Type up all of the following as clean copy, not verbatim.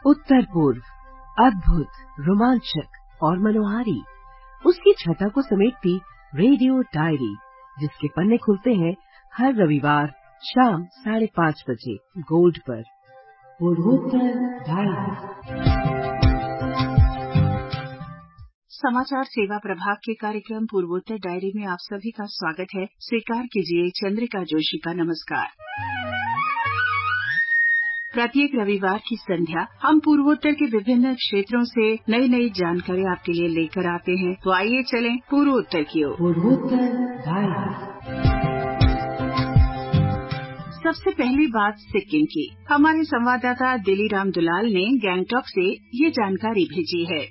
उत्तर पूर्व, अद्भुत, रोमांचक और मनोहारी, उसकी छटा को समेटती रेडियो डायरी, जिसके पन्ने खुलते हैं हर रविवार शाम 5:30 बजे गोल्ड पर। पूर्वोत्तर डायरी। समाचार सेवा प्रभाग के कार्यक्रम पूर्वोत्तर डायरी में आप सभी का स्वागत है। स्वीकार कीजिए चंद्रिका जोशी का नमस्कार। प्रत्येक रविवार की संध्या हम पूर्वोत्तर के विभिन्न क्षेत्रों से नई नई जानकारी आपके लिए लेकर आते हैं। तो आइए चलें पूर्वोत्तर की ओर। पूर्वोत्तर डायरी। सबसे पहली बात सिक्किम की। हमारे संवाददाता दिलीराम दुलाल ने गैंगटॉक से ये जानकारी भेजी है।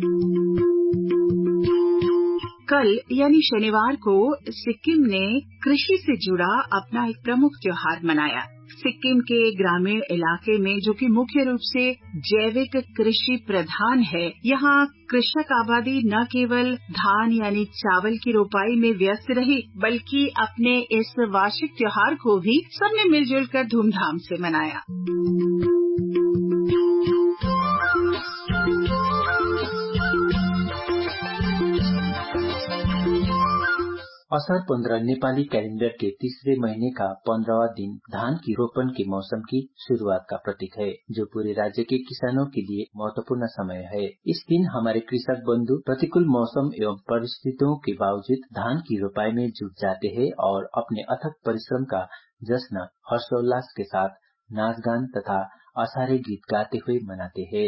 कल यानी शनिवार को सिक्किम ने कृषि से जुड़ा अपना एक प्रमुख त्योहार मनाया। सिक्किम के ग्रामीण इलाके में, जो कि मुख्य रूप से जैविक कृषि प्रधान है, यहाँ कृषक आबादी न केवल धान यानी चावल की रोपाई में व्यस्त रही, बल्कि अपने इस वार्षिक त्योहार को भी सबने मिलजुल कर धूमधाम से मनाया। असार 15 नेपाली कैलेंडर के तीसरे महीने का 15वां दिन धान की रोपण के मौसम की शुरुआत का प्रतीक है, जो पूरे राज्य के किसानों के लिए महत्वपूर्ण समय है। इस दिन हमारे कृषक बंधु प्रतिकूल मौसम एवं परिस्थितियों के बावजूद धान की रोपाई में जुट जाते हैं और अपने अथक परिश्रम का जश्न हर्षोल्लास के साथ नाच गान तथा आषाढ़ी गीत गाते हुए मनाते हैं।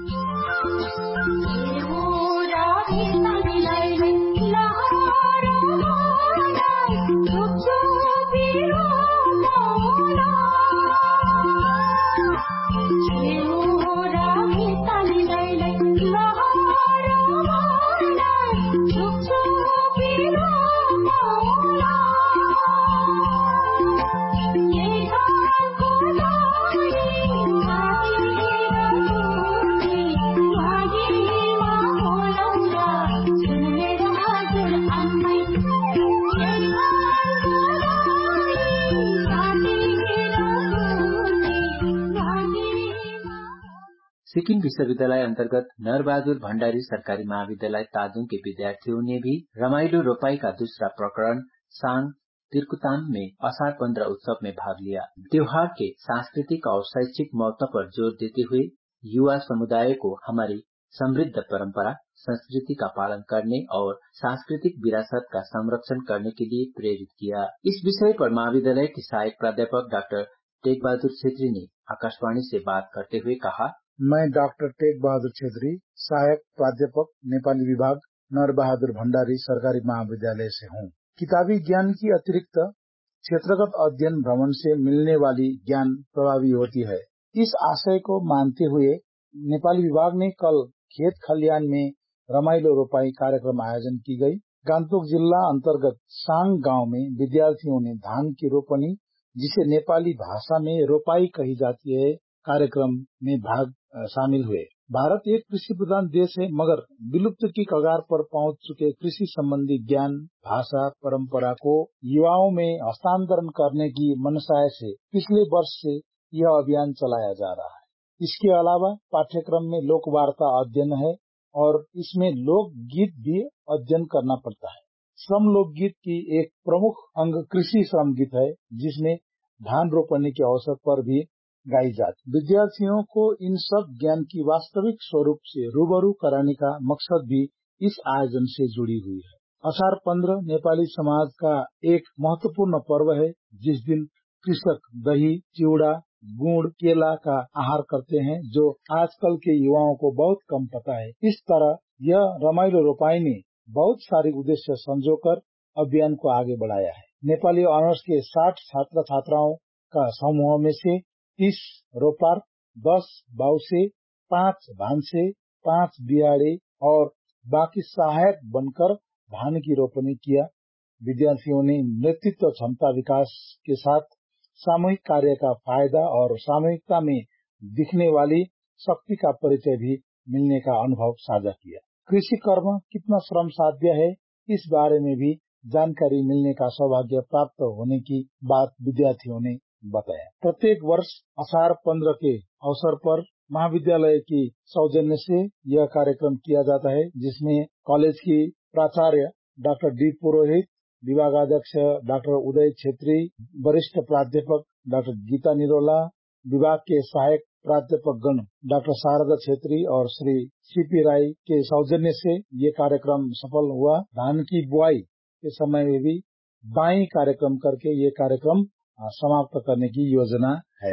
सिक्किम विश्वविद्यालय अंतर्गत नरबहादुर भण्डारी सरकारी महाविद्यालय ताजुङ के विद्यार्थियों ने भी रमाइलो रोपाई का दूसरा प्रकरण सांग तिरकुताम में असार 15 उत्सव में भाग लिया। त्योहार के सांस्कृतिक और शैक्षिक महत्व पर जोर देते हुए युवा समुदाय को हमारी समृद्ध परंपरा संस्कृति का पालन करने और सांस्कृतिक विरासत का संरक्षण करने के लिए प्रेरित किया। इस विषय पर महाविद्यालय के सहायक प्राध्यापक डॉक्टर टेक बहादुर छेत्री ने आकाशवाणी से बात करते हुए कहा, मैं डॉक्टर टेक बहादुर छेत्री, सहायक प्राध्यापक नेपाली विभाग, नरबहादुर भण्डारी सरकारी महाविद्यालय से हूँ। किताबी ज्ञान की अतिरिक्त क्षेत्रगत अध्ययन भ्रमण से मिलने वाली ज्ञान प्रभावी होती है। इस आशय को मानते हुए नेपाली विभाग ने कल खेत खलियान में रमाइलो रोपाई कार्यक्रम आयोजन की गई। गान्तोक जिला अंतर्गत सांग गांव में विद्यार्थियों ने धान की रोपनी, जिसे नेपाली भाषा में रोपाई कही जाती है, कार्यक्रम में भाग शामिल हुए। भारत एक कृषि प्रधान देश है, मगर विलुप्त की कगार पर पहुंच चुके कृषि संबंधी ज्ञान, भाषा, परंपरा को युवाओं में हस्तांतरण करने की मनसाय से पिछले वर्ष से यह अभियान चलाया जा रहा है। इसके अलावा पाठ्यक्रम में लोक वार्ता अध्ययन है और इसमें लोक गीत भी अध्ययन करना पड़ता है। श्रम लोकगीत की एक प्रमुख अंग कृषि श्रम गीत है, जिसमें धान रोपने के अवसर पर भी गाई जाती। विद्यार्थियों को इन सब ज्ञान की वास्तविक स्वरूप से रूबरू कराने का मकसद भी इस आयोजन से जुड़ी हुई है। असार 15 नेपाली समाज का एक महत्वपूर्ण पर्व है, जिस दिन कृषक दही, चिवड़ा, गुड़, केला का आहार करते हैं, जो आजकल के युवाओं को बहुत कम पता है। इस तरह यह रमाइलो रोपाई ने बहुत सारे उद्देश्य संजोकर अभियान को आगे बढ़ाया है। नेपाली ऑनर्स के 60 छात्र छात्राओं का समूह में से 30 रोपार, 10 बाउसे, 5 भान्से, 5 बियाड़े और बाकी सहायक बनकर धान की रोपनी किया। विद्यार्थियों ने नेतृत्व क्षमता विकास के साथ सामूहिक कार्य का फायदा और सामूहिकता में दिखने वाली शक्ति का परिचय भी मिलने का अनुभव साझा किया। कृषि कर्म कितना श्रम साध्य है, इस बारे में भी जानकारी मिलने का सौभाग्य प्राप्त होने की बात विद्यार्थियों ने बताया। प्रत्येक वर्ष असार 15 के अवसर पर महाविद्यालय की सौजन्य से यह कार्यक्रम किया जाता है, जिसमें कॉलेज की प्राचार्य डॉक्टर डी पुरोहित, विभागाध्यक्ष डॉक्टर उदय छेत्री, वरिष्ठ प्राध्यापक डॉक्टर गीता निरोला, विभाग के सहायक प्राध्यापक गण डॉक्टर शारदा छेत्री और श्री सीपी राय के सौजन्य से ये कार्यक्रम सफल हुआ। धान की बुआई के समय में भी बाई कार्यक्रम करके ये कार्यक्रम समाप्त करने की योजना है।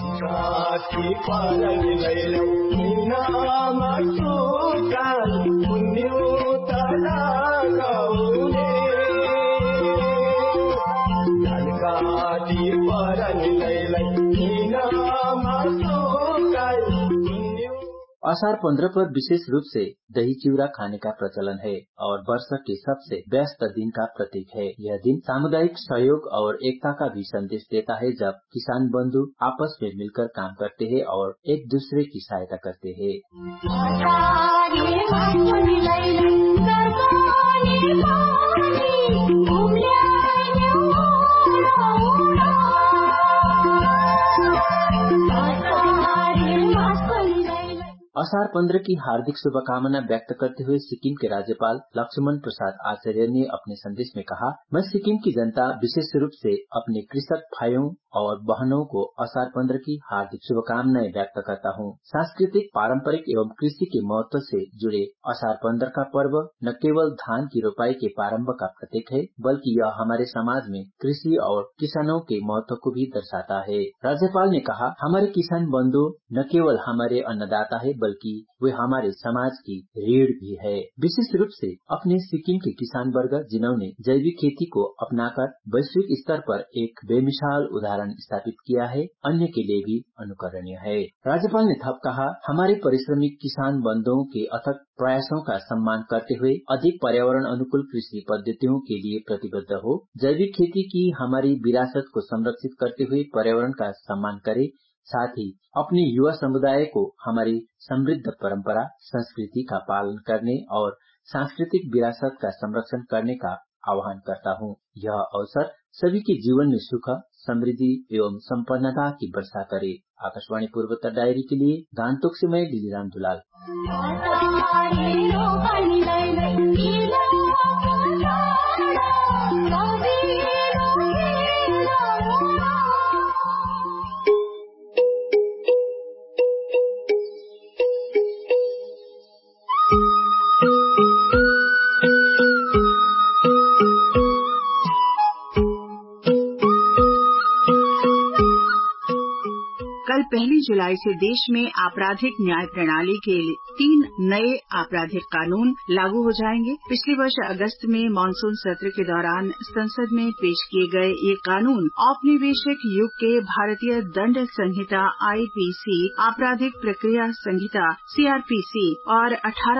आषाढ़ 15 पर विशेष रूप से दही चिवड़ा खाने का प्रचलन है और वर्ष के सबसे व्यस्त दिन का प्रतीक है। यह दिन सामुदायिक सहयोग और एकता का भी संदेश देता है, जब किसान बंधु आपस में मिलकर काम करते हैं और एक दूसरे की सहायता करते हैं। आषाढ़ 15 की हार्दिक शुभकामना व्यक्त करते हुए सिक्किम के राज्यपाल लक्ष्मण प्रसाद आचार्य ने अपने संदेश में कहा, मैं सिक्किम की जनता विशेष रूप से अपने कृषक भाइयों और बहनों को आषाढ़ 15 की हार्दिक शुभकामनाएं व्यक्त करता हूं। सांस्कृतिक, पारंपरिक एवं कृषि के महत्व से जुड़े आषाढ़ 15 का पर्व न केवल धान की रोपाई के प्रारंभ का प्रतीक है, बल्कि यह हमारे समाज में कृषि और किसानों के महत्व को भी दर्शाता है। राज्यपाल ने कहा, हमारे किसान बंधु न केवल हमारे अन्नदाता है, बल्कि वे हमारे समाज की रीढ़ भी है। विशेष रूप से अपने सिक्किम के किसान वर्ग, जिन्होंने जैविक खेती को अपनाकर वैश्विक स्तर पर एक बेमिसाल उदाहरण स्थापित किया है, अन्य के लिए भी अनुकरणीय है। राज्यपाल ने थप कहा, हमारे परिश्रमी किसान बंधुओं के अथक प्रयासों का सम्मान करते हुए अधिक पर्यावरण अनुकूल कृषि पद्धतियों के लिए प्रतिबद्ध हो, जैविक खेती की हमारी विरासत को संरक्षित करते हुए पर्यावरण का सम्मान करे, साथ ही अपने युवा समुदाय को हमारी समृद्ध परंपरा संस्कृति का पालन करने और सांस्कृतिक विरासत का संरक्षण करने का आह्वान करता हूँ। यह अवसर सभी के जीवन में सुख, समृद्धि एवं संपन्नता की वर्षा करे। आकाशवाणी पूर्वोत्तर डायरी के लिए गांतोक से मैं लीलाराम दुलाल। कल 1 जुलाई से देश में आपराधिक न्याय प्रणाली के 3 नए आपराधिक कानून लागू हो जाएंगे। पिछले वर्ष अगस्त में मानसून सत्र के दौरान संसद में पेश किए गए ये कानून औपनिवेशिक युग के भारतीय दंड संहिता आईपीसी, आपराधिक प्रक्रिया संहिता सीआरपीसी और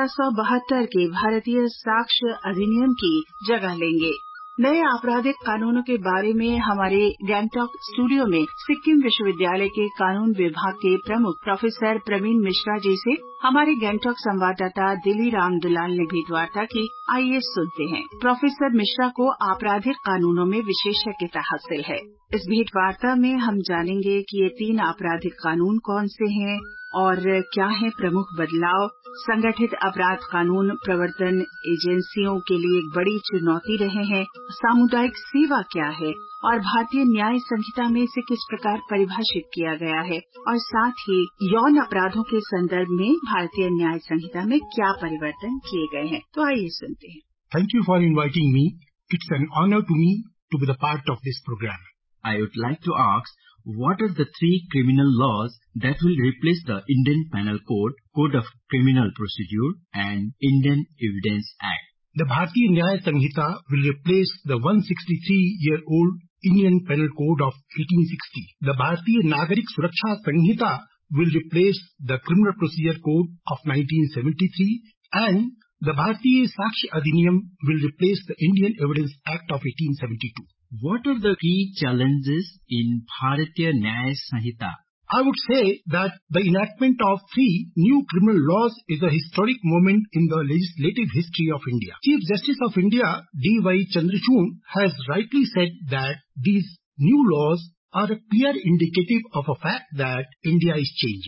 1872 के भारतीय साक्ष्य अधिनियम की जगह लेंगे। नए आपराधिक कानूनों के बारे में हमारे गैंगटॉक स्टूडियो में सिक्किम विश्वविद्यालय के कानून विभाग के प्रमुख प्रोफेसर प्रवीण मिश्रा जी से हमारे गैंगटॉक संवाददाता दिलीराम दुलाल ने भेंटवार्ता की। आइए सुनते हैं। प्रोफेसर मिश्रा को आपराधिक कानूनों में विशेषज्ञता हासिल है। इस भेंटवार्ता में हम जानेंगे कि ये 3 आपराधिक कानून कौन से हैं और क्या है प्रमुख बदलाव, संगठित अपराध कानून प्रवर्तन एजेंसियों के लिए एक बड़ी चुनौती रहे हैं, सामुदायिक सेवा क्या है और भारतीय न्याय संहिता में इसे किस प्रकार परिभाषित किया गया है, और साथ ही यौन अपराधों के संदर्भ में भारतीय न्याय संहिता में क्या परिवर्तन किए गए हैं। तो आइए सुनते हैं। Thank you for inviting me. It's an honor to me to be the part of this program. I would like to ask, what are the 3 criminal laws that will replace the Indian Penal Code, Code of Criminal Procedure and Indian Evidence Act? The Bharatiya Nyaya Sanhita will replace the 163-year-old Indian Penal Code of 1860. The Bharatiya Nagarik Suraksha Sanhita will replace the Criminal Procedure Code of 1973, and the Bharatiya Sakshi Adhiniyam will replace the Indian Evidence Act of 1872. What are the key challenges in Bharatiya Nyaya Sanhita? I would say that the enactment of 3 new criminal laws is a historic moment in the legislative history of India. Chief Justice of India, D.Y. Chandrachud, has rightly said that these new laws are a clear indicative of a fact that India is changing.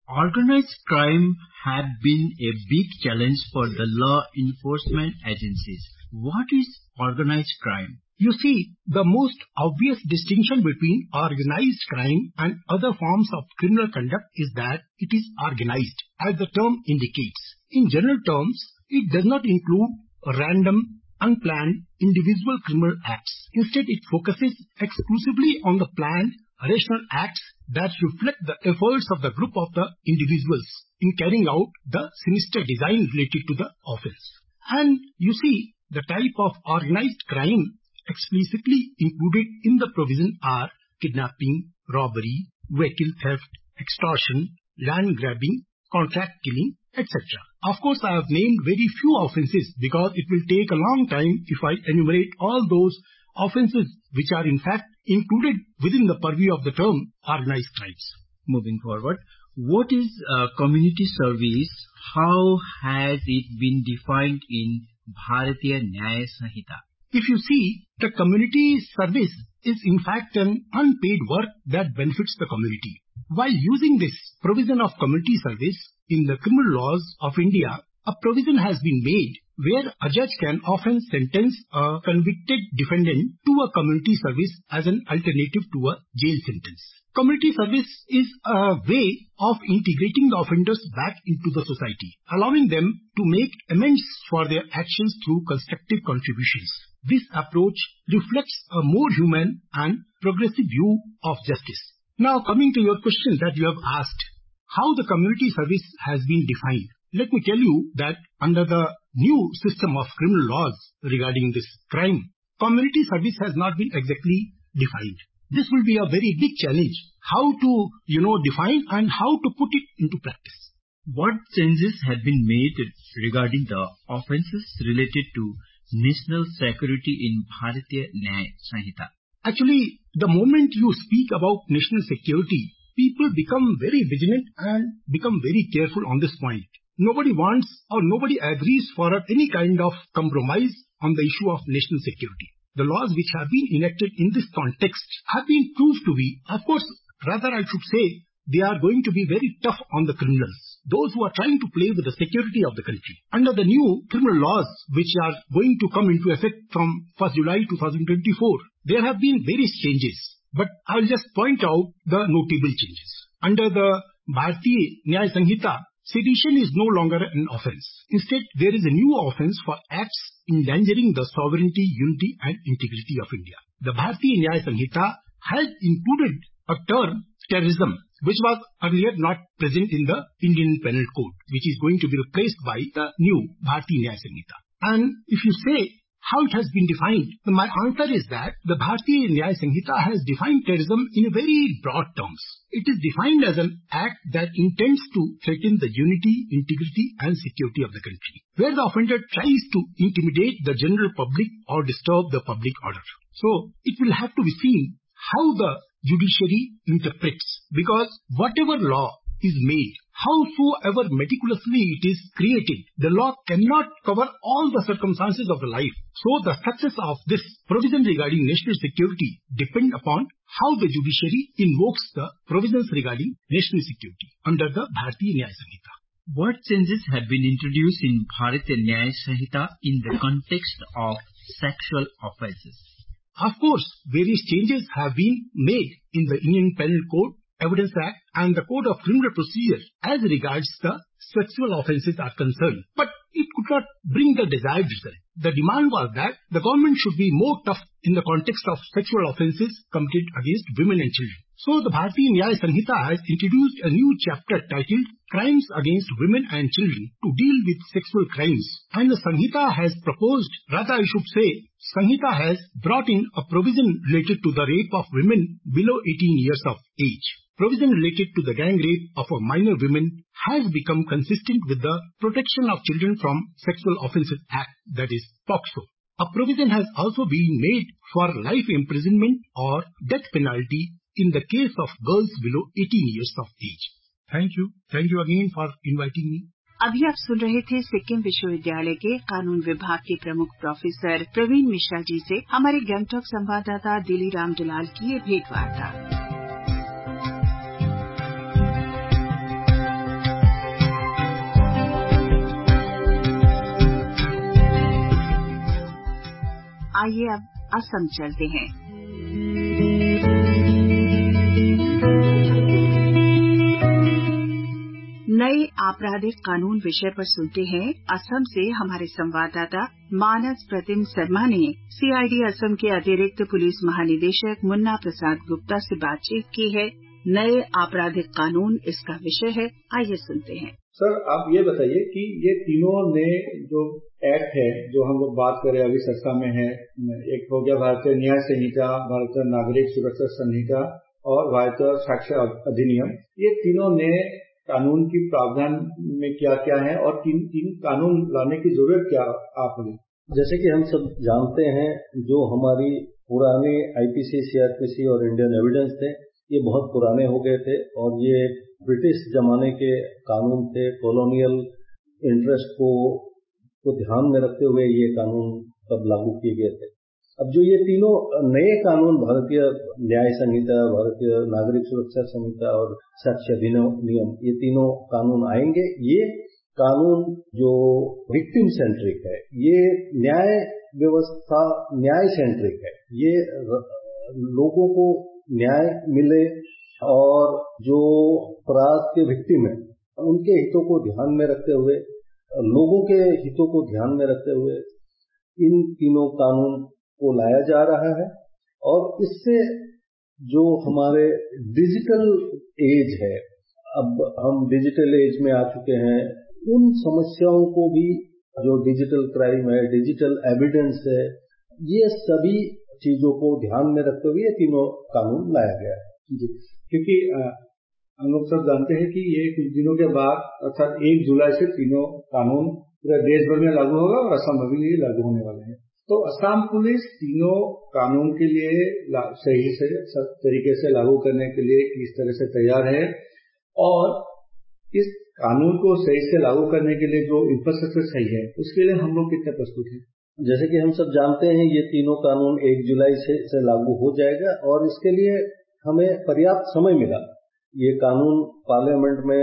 Organized crime have been a big challenge for the law enforcement agencies. What is organized crime? You see, the most obvious distinction between organized crime and other forms of criminal conduct is that it is organized, as the term indicates. In general terms, it does not include random, unplanned, individual criminal acts. Instead, it focuses exclusively on the planned, rational acts that reflect the efforts of the group of the individuals in carrying out the sinister design related to the offense. And you see, the type of organized crime explicitly included in the provision are kidnapping, robbery, vehicle theft, extortion, land grabbing, contract killing, etc. Of course, I have named very few offences because it will take a long time if I enumerate all those offences which are in fact included within the purview of the term organized crimes. Moving forward, what is community service? How has it been defined in Bharatiya Nyaya Sanhita? If you see, the community service is in fact an unpaid work that benefits the community. While using this provision of community service in the criminal laws of India, a provision has been made where a judge can often sentence a convicted defendant to a community service as an alternative to a jail sentence. Community service is a way of integrating the offenders back into the society, allowing them to make amends for their actions through constructive contributions. This approach reflects a more human and progressive view of justice. Now, coming to your question that you have asked, how the community service has been defined. Let me tell you that under the new system of criminal laws regarding this crime, community service has not been exactly defined. This will be a very big challenge, how to, define and how to put it into practice. What changes have been made regarding the offences related to national security in Bharatiya Nyaya Sanhita? Actually, the moment you speak about national security, people become very vigilant and become very careful on this point. Nobody wants or nobody agrees for any kind of compromise on the issue of national security. The laws which have been enacted in this context have been proved to be, of course, rather I should say, they are going to be very tough on the criminals, those who are trying to play with the security of the country. Under the new criminal laws which are going to come into effect from 1st July 2024, there have been various changes, but I will just point out the notable changes. Under the Bharatiya Nyaya Sanhita, sedition is no longer an offence. Instead, there is a new offence for acts endangering the sovereignty, unity and integrity of India. The Bharatiya Nyaya Sanhita has included a term, terrorism, which was earlier not present in the Indian Penal Code, which is going to be replaced by the new Bharatiya Nyaya Sanhita. And if you say how it has been defined, my answer is that the Bharatiya Nyaya Sanhita has defined terrorism in very broad terms. It is defined as an act that intends to threaten the unity, integrity and security of the country, where the offender tries to intimidate the general public or disturb the public order. So, it will have to be seen how the judiciary interprets, because whatever law is made, howsoever meticulously it is created, the law cannot cover all the circumstances of the life. So the success of this provision regarding national security depend upon how the judiciary invokes the provisions regarding national security under the Bharatiya Nyaya Sanhita. What changes have been introduced in Bharatiya Nyaya Sanhita in the context of sexual offences? Of course, various changes have been made in the Indian Penal Code, Evidence Act and the Code of Criminal Procedure as regards the sexual offences are concerned. But it could not bring the desired result. The demand was that the government should be more tough in the context of sexual offences committed against women and children. So the Bharatiya Nyaya Sanhita has introduced a new chapter titled Crimes Against Women and Children to deal with sexual crimes. And the Sanhita has proposed, rather I should say, Sanhita has brought in a provision related to the rape of women below 18 years of age. Provision related to the gang rape of a minor woman has become consistent with the Protection of Children from Sexual Offences Act, that is POCSO. A provision has also been made for life imprisonment or death penalty in the case of girls below 18 years of age. Thank you. Thank you again for inviting me. अभी आप सुन रहे थे सिक्किम विश्वविद्यालय के कानून विभाग के प्रमुख प्रोफेसर प्रवीण मिश्रा जी से हमारे गंगटोक संवाददाता दिलीराम दुलाल की ये भेंटवार्ता। आइए अब असम चलते हैं। नए आपराधिक कानून विषय पर सुनते हैं असम से हमारे संवाददाता मानस प्रतिम शर्मा ने सीआईडी असम के अतिरिक्त पुलिस महानिदेशक मुन्ना प्रसाद गुप्ता से बातचीत की है। नए आपराधिक कानून इसका विषय है, आइए सुनते हैं। सर, आप ये बताइए कि ये तीनों नए जो एक्ट है जो हम लोग बात करें अभी चर्चा में है, एक हो गया भारतीय न्याय संहिता, भारतीय नागरिक सुरक्षा संहिता और भारतीय साक्ष्य अधिनियम। ये तीनों नए कानून की प्रावधान में क्या क्या है और तीन कानून लाने की जरूरत क्या आप है? जैसे कि हम सब जानते हैं, जो हमारी पुराने आईपीसी, सीआरपीसी और इंडियन एविडेंस थे, ये बहुत पुराने हो गए थे और ये ब्रिटिश जमाने के कानून थे। कॉलोनियल इंटरेस्ट को ध्यान में रखते हुए ये कानून तब लागू किए गए थे। अब जो ये तीनों नए कानून, भारतीय न्याय संहिता, भारतीय नागरिक सुरक्षा संहिता और साक्ष्य अधिनियम, ये तीनों कानून आएंगे। ये कानून जो विक्टिम सेंट्रिक है, ये न्याय व्यवस्था न्याय सेंट्रिक है। ये लोगों को न्याय मिले और जो अपराध के विक्टिम है उनके हितों को ध्यान में रखते हुए, लोगों के हितों को ध्यान में रखते हुए इन तीनों कानून को लाया जा रहा है। और इससे जो हमारे डिजिटल एज है, अब हम डिजिटल एज में आ चुके हैं, उन समस्याओं को भी, जो डिजिटल क्राइम है, डिजिटल एविडेंस है, ये सभी चीजों को ध्यान में रखते हुए ये तीनों कानून लाया गया है जी। क्योंकि हम लोग सब जानते हैं कि ये कुछ दिनों के बाद अर्थात 1 जुलाई से तीनों कानून पूरे देश भर में लागू होगा और असम में भी लागू होने वाले हैं। तो असम पुलिस तीनों कानून के लिए सही से तरीके से लागू करने के लिए किस तरह से तैयार है और इस कानून को सही से लागू करने के लिए जो इंफ्रास्ट्रक्चर चाहिए उसके लिए हम लोग कितने प्रस्तुत हैं? जैसे कि हम सब जानते हैं, ये तीनों कानून 1 जुलाई से लागू हो जाएगा और इसके लिए हमें पर्याप्त समय मिला। ये कानून पार्लियामेंट में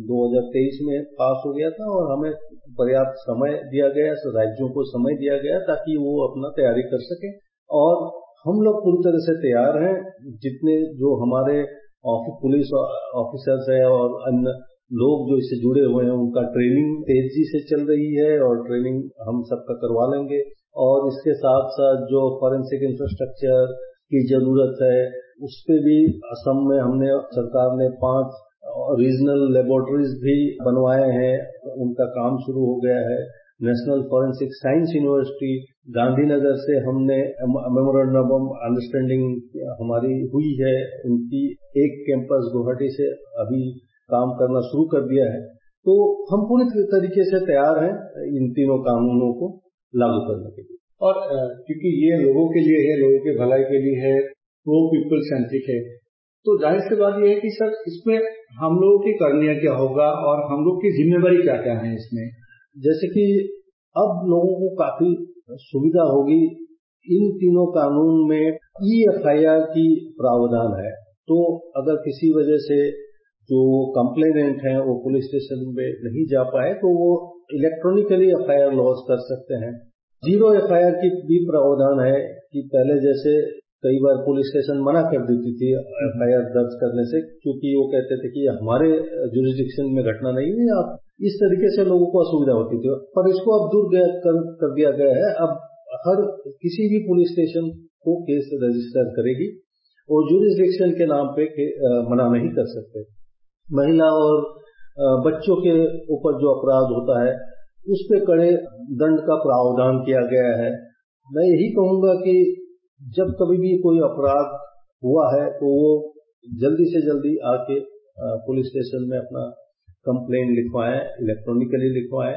2023 में पास हो गया था और हमें पर्याप्त समय दिया गया, राज्यों को समय दिया गया ताकि वो अपना तैयारी कर सके। और हम लोग पूरी तरह से तैयार हैं। जितने जो हमारे पुलिस ऑफिसर्स है और अन्य लोग जो इससे जुड़े हुए हैं, उनका ट्रेनिंग तेजी से चल रही है और ट्रेनिंग हम सबका करवा लेंगे। और इसके साथ साथ जो फॉरेंसिक इंफ्रास्ट्रक्चर की जरूरत है, उस पे भी असम में सरकार ने 5 रीजनल लेबोरेटरीज भी बनवाए हैं, उनका काम शुरू हो गया है। National forensic science university Gandhinagar से हमने मेमोरेंडम ऑफ अंडरस्टैंडिंग हमारी हुई है, उनकी एक कैंपस गुवाहाटी से अभी काम करना शुरू कर दिया है। तो हम पूरी तरीके से तैयार हैं इन तीनों कानूनों को लागू करने के लिए। और क्योंकि ये लोगों के लिए है, लोगों के भलाई के लिए है, प्रो पीपल सेंट्रिक है, तो जाहिर सी बात यह है कि सर इसमें हम लोगों की करनी क्या होगा और हम लोग की जिम्मेदारी क्या क्या है इसमें? जैसे कि अब लोगों को काफी सुविधा होगी। इन तीनों कानून में EFIR की प्रावधान है, तो अगर किसी वजह से जो कंप्लेनेंट है वो पुलिस स्टेशन में नहीं जा पाए तो वो इलेक्ट्रॉनिकली FIR लॉन्च कर सकते हैं। 0 FIR की भी प्रावधान है कि पहले जैसे कई बार पुलिस स्टेशन मना कर देती थी FIR दर्ज करने से, क्योंकि वो कहते थे कि हमारे जुरिस्डिक्शन में घटना नहीं है, आप इस तरीके से लोगों को असुविधा होती थी। पर इसको अब दूर कर दिया गया है। अब हर किसी भी पुलिस स्टेशन को केस रजिस्टर करेगी और जुरिस्डिक्शन के नाम पे मना नहीं कर सकते। महिला और बच्चों के ऊपर जो अपराध होता है उस पे कड़े दंड का प्रावधान किया गया है। मैं यही कहूंगा कि जब कभी भी कोई अपराध हुआ है तो वो जल्दी से जल्दी आके पुलिस स्टेशन में अपना कंप्लेन लिखवाएं, इलेक्ट्रॉनिकली लिखवाएं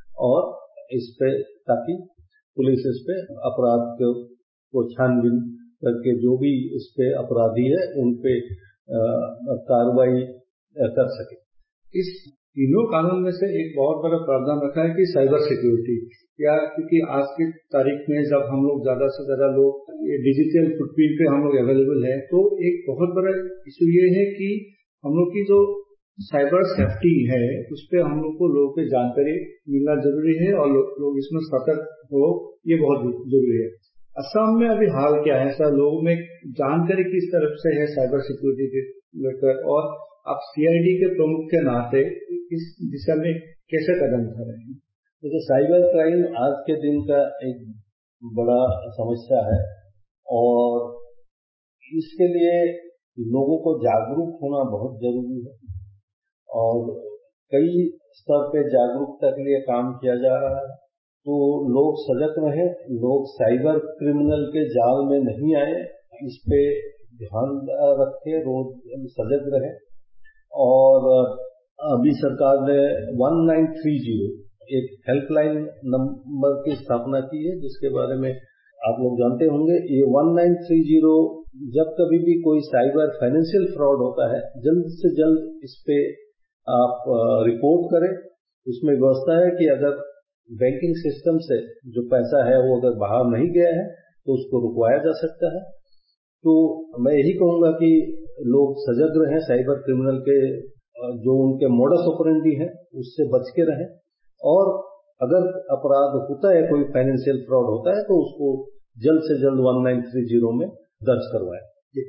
और इस पे ताकि पुलिस इस पे अपराध को छानबीन करके जो भी इस पे अपराधी है उन पे कार्रवाई कर सके। इस तीनों कानून में से एक बहुत बड़ा प्रावधान रखा है कि साइबर सिक्योरिटी, या क्योंकि आज की तारीख में जब हम लोग ज्यादा से ज्यादा लोग ये डिजिटल फुटप्रिंट पे हम लोग अवेलेबल है, तो एक बहुत बड़ा इशू ये है कि हम लोग की जो साइबर सेफ्टी है उस पे हम लोग को लोगों की जानकारी मिलना जरूरी है और लोग इसमें सतर्क हो, ये बहुत जरूरी है। असम में अभी हाल क्या है सर, लोगों में जानकारी किस तरफ से है साइबर सिक्योरिटी के लेकर, और आप सीआईडी के प्रमुख के नाते इस दिशा में कैसे कदम उठा रहे हैं? देखिए, साइबर क्राइम आज के दिन का एक बड़ा समस्या है और इसके लिए लोगों को जागरूक होना बहुत जरूरी है और कई स्तर पे जागरूकता के लिए काम किया जा रहा है। तो लोग सजग रहें, लोग साइबर क्रिमिनल के जाल में नहीं आए, इस पे ध्यान रखें, रोज सजग रहें। और अभी सरकार ने 1930 एक हेल्पलाइन नंबर की स्थापना की है, जिसके बारे में आप लोग जानते होंगे। ये 1930 जब कभी भी कोई साइबर फाइनेंशियल फ्रॉड होता है, जल्द से जल्द इस पे आप रिपोर्ट करें। उसमें व्यवस्था है कि अगर बैंकिंग सिस्टम से जो पैसा है वो अगर बाहर नहीं गया है तो उसको रुकवाया जा सकता है। तो मैं यही कहूंगा कि लोग सजग रहें, साइबर क्रिमिनल के जो उनके मोडस ऑपरेंडी है उससे बच के रहें, और अगर अपराध होता है, कोई फाइनेंशियल फ्रॉड होता है, तो उसको जल्द से जल्द 1930 में दर्ज करवाएं।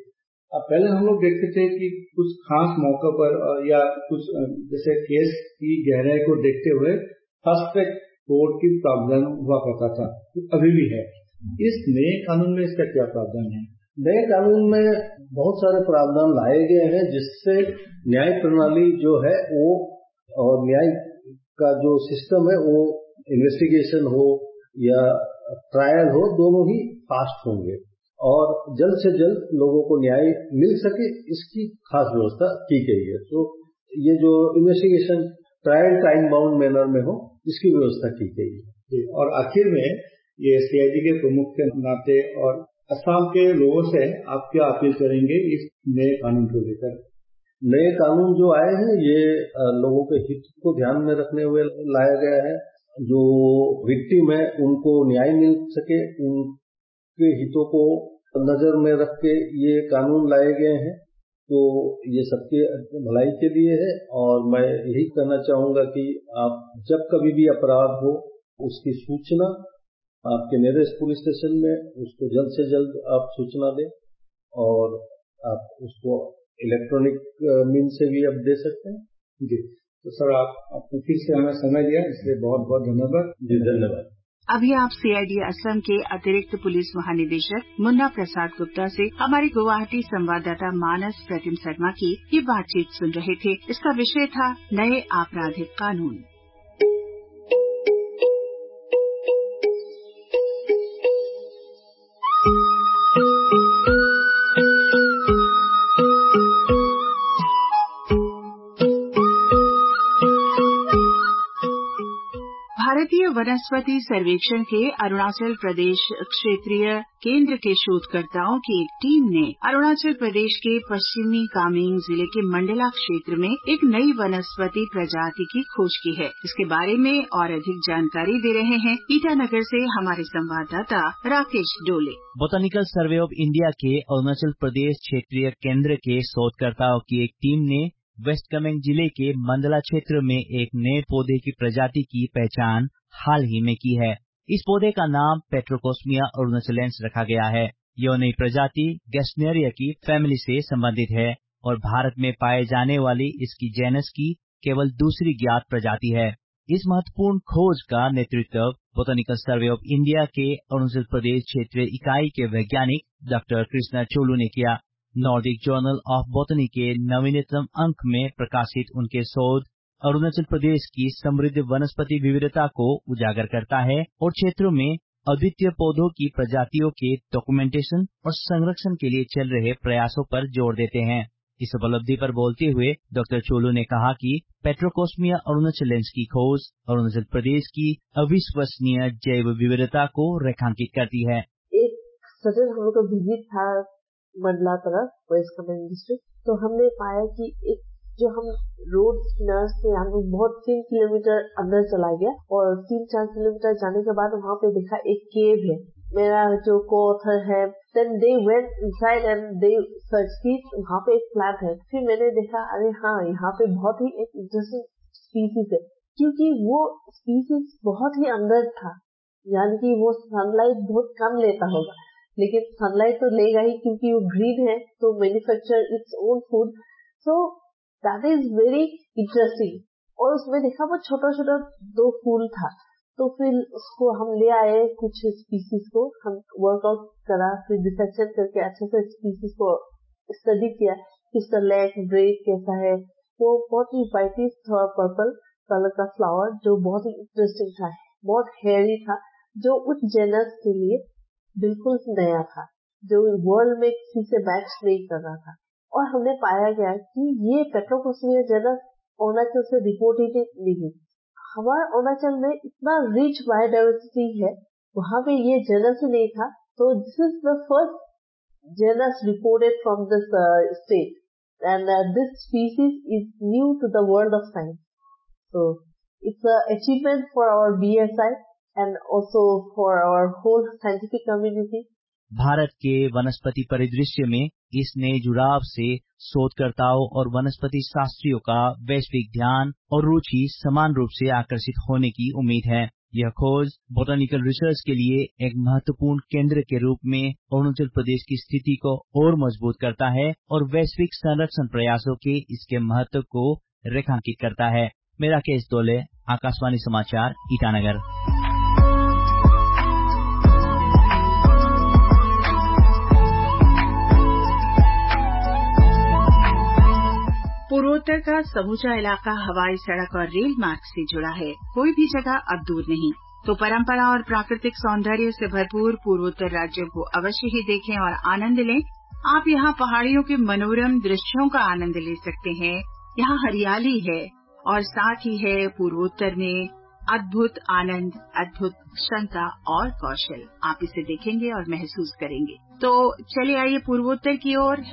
अब पहले हम लोग देखते थे कि कुछ खास मौके पर या कुछ जैसे केस की गहराई को देखते हुए फास्ट ट्रैक कोर्ट की प्रावधान हुआ करता था, अभी भी है। इस नए कानून में इसका क्या प्रावधान है? नए कानून में बहुत सारे प्रावधान लाए गए हैं जिससे न्याय प्रणाली जो है वो और न्याय का जो सिस्टम है वो इन्वेस्टिगेशन हो या ट्रायल हो, दोनों ही फास्ट होंगे और जल्द से जल्द लोगों को न्याय मिल सके, इसकी खास व्यवस्था की गई है। तो ये जो investigation trial time bound manner में हो, इसकी व्यवस्था की गई है। और आखिर में ये सीआईडी के प्रमुख के नाते और असम के लोगों से आप क्या अपील करेंगे इस नए कानून को लेकर? नए कानून जो आए हैं ये लोगों के हित को ध्यान में रखने हुए लाया गया है। जो विक्टिम है उनको न्याय मिल सके, उनके हितों को नजर में रख के ये कानून लाए गए हैं। तो ये सबके भलाई के लिए है और मैं यही कहना चाहूंगा कि आप जब कभी भी अपराध हो उसकी सूचना आपके नियरेस्ट पुलिस स्टेशन में उसको जल्द से जल्द आप सूचना दें और आप उसको इलेक्ट्रॉनिक मीन से भी आप दे सकते हैं। जी, तो सर आपने फिर से हमें समय दिया, इसलिए बहुत बहुत धन्यवाद। जी धन्यवाद। अभी आप सीआईडी असम के अतिरिक्त पुलिस महानिदेशक मुन्ना प्रसाद गुप्ता से हमारे गुवाहाटी संवाददाता मानस प्रतिम शर्मा की ये बातचीत सुन रहे थे। इसका विषय था नए आपराधिक कानून। भारतीय वनस्पति सर्वेक्षण के अरुणाचल प्रदेश क्षेत्रीय केंद्र के शोधकर्ताओं की एक टीम ने अरुणाचल प्रदेश के पश्चिमी कामेंग जिले के मंडला क्षेत्र में एक नई वनस्पति प्रजाति की खोज की है। इसके बारे में और अधिक जानकारी दे रहे हैं ईटानगर से हमारे संवाददाता राकेश डोले। बोटैनिकल सर्वे ऑफ इंडिया के अरुणाचल प्रदेश क्षेत्रीय केंद्र के शोधकर्ताओं की एक टीम ने वेस्ट कामेंग जिले के मंडला क्षेत्र में एक नए पौधे की प्रजाति की पहचान हाल ही में की है। इस पौधे का नाम पेट्रोकोस्मिया अरुणाचलेंस रखा गया है। यह नई प्रजाति गैस्नेरिया की फैमिली से संबंधित है और भारत में पाए जाने वाली इसकी जेनस की केवल दूसरी ज्ञात प्रजाति है। इस महत्वपूर्ण खोज का नेतृत्व बोटैनिकल सर्वे ऑफ इंडिया के अरुणाचल प्रदेश क्षेत्रीय इकाई के वैज्ञानिक डॉक्टर कृष्णा चोलू ने किया। नॉर्डिक जर्नल ऑफ बॉटनी के नवीनतम अंक में प्रकाशित उनके शोध अरुणाचल प्रदेश की समृद्ध वनस्पति विविधता को उजागर करता है और क्षेत्रों में अद्वितीय पौधों की प्रजातियों के डॉक्यूमेंटेशन और संरक्षण के लिए चल रहे प्रयासों पर जोर देते हैं। इस उपलब्धि पर बोलते हुए डॉक्टर चोलू ने कहा कि पेट्रोकोस्मिया अरुणाचलेंस की खोज अरुणाचल प्रदेश की अविश्वसनीय जैव विविधता को रेखांकित करती है। एक सडन हम लोग का विजिट था मंडला तरफ, वेस्ट कामेंग डिस्ट्रिक्ट, तो हमने पाया कि एक जो हम रोड नर्स से हम लोग बहुत 3 किलोमीटर अंदर चला गया और 3-4 किलोमीटर जाने के बाद वहाँ पे देखा एक केव है। मेरा जो को-ऑथर है, then they went inside and they searched कि वहाँ पे एक प्लांट है। फिर मैंने देखा अरे हाँ, यहाँ पे बहुत ही एक इंटरेस्टिंग स्पीसीज है, क्योंकि वो स्पीसीज बहुत ही अंदर था। यानी कि वो सनलाइट बहुत कम लेता होगा, लेकिन सनलाइट तो लेगा ही क्योंकि वो ग्रीन है, तो manufacture its own food. So that is very interesting. और उसमें देखा वो छोटा छोटा 2 फूल था, तो फिर उसको हम ले आए, कुछ स्पीसीज को हम वर्कआउट करा, फिर डिसेक्शन करके अच्छे से स्पीसीज को स्टडी किया कि इसका लेग ब्रेक कैसा है। वो बहुत ही वाइटिश था, पर्पल कलर का फ्लावर जो बहुत ही इंटरेस्टिंग था, बहुत हेयरी था, जो उस जेनस के लिए बिल्कुल नया था, जो वर्ल्ड में किसी से मैच नहीं कर रहा था। और हमने पाया गया कि ये पेट्रोकोसिनिया जेनस अरुणाचल से रिपोर्टेड नहीं। हमारे अरुणाचल में इतना रिच बायोडाइवर्सिटी है, वहाँ पे ये जेनस ही नहीं था। तो this is the first genus reported from this state, and this species is new to the world of science. So it's an achievement for our BSI and also for our whole scientific community. Bharat के वनस्पति परिदृश्य में इस नए जुड़ाव से शोधकर्ताओं और वनस्पति शास्त्रियों का वैश्विक ध्यान और रुचि समान रूप से आकर्षित होने की उम्मीद है। यह खोज बोटानिकल रिसर्च के लिए एक महत्वपूर्ण केंद्र के रूप में अरुणाचल प्रदेश की स्थिति को और मजबूत करता है और वैश्विक संरक्षण प्रयासों के इसके महत्व को रेखांकित करता है। मेरा केस दोले, आकाशवाणी समाचार, ईटानगर। पूर्वोत्तर का समूचा इलाका हवाई, सड़क और रेल मार्ग से जुड़ा है। कोई भी जगह अब दूर नहीं। तो परंपरा और प्राकृतिक सौंदर्य से भरपूर पूर्वोत्तर राज्यों को अवश्य ही देखें और आनंद लें। आप यहाँ पहाड़ियों के मनोरम दृश्यों का आनंद ले सकते हैं। यहाँ हरियाली है और साथ ही है पूर्वोत्तर में अद्भुत आनंद, अद्भुत क्षमता और कौशल। आप इसे देखेंगे और महसूस करेंगे। तो चलिए आइए पूर्वोत्तर की ओर।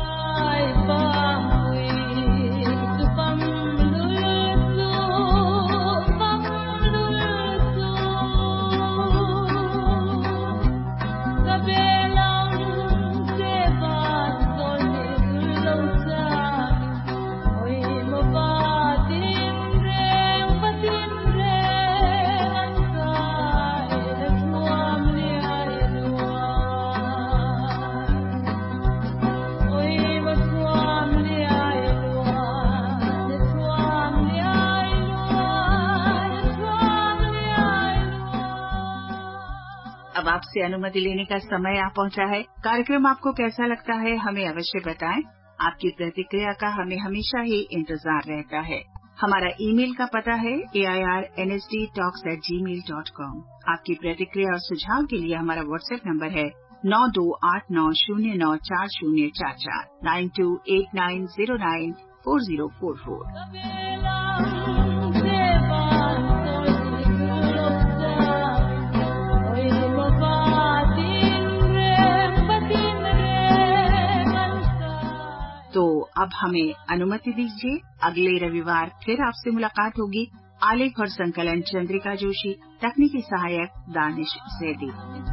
अब आपसे अनुमति लेने का समय आ पहुंचा है। कार्यक्रम आपको कैसा लगता है हमें अवश्य बताएं। आपकी प्रतिक्रिया का हमें हमेशा ही इंतजार रहता है। हमारा ईमेल का पता है airnsdtalks@gmail.com। आपकी प्रतिक्रिया और सुझाव के लिए हमारा व्हाट्सएप नंबर है 9289094044 9289094044। तो अब हमें अनुमति दीजिए। अगले रविवार फिर आपसे मुलाकात होगी। आलेख और संकलन चंद्रिका जोशी, तकनीकी सहायक दानिश जैदी।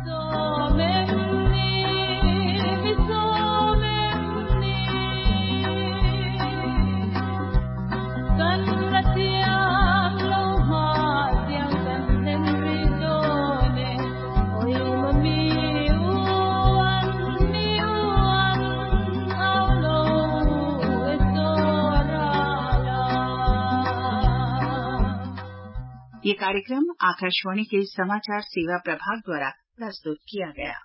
ये कार्यक्रम आकाशवाणी के समाचार सेवा प्रभाग द्वारा प्रस्तुत किया गया।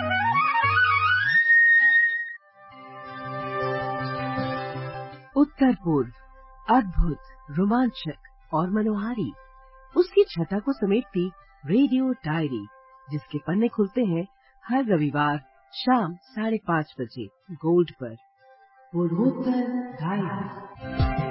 उत्तर पूर्व, अद्भुत, रोमांचक और मनोहारी, उसकी छटा को समेटती रेडियो डायरी, जिसके पन्ने खुलते हैं हर रविवार शाम 5:30 बजे गोल्ड पर। पूर्वोत्तर डायरी।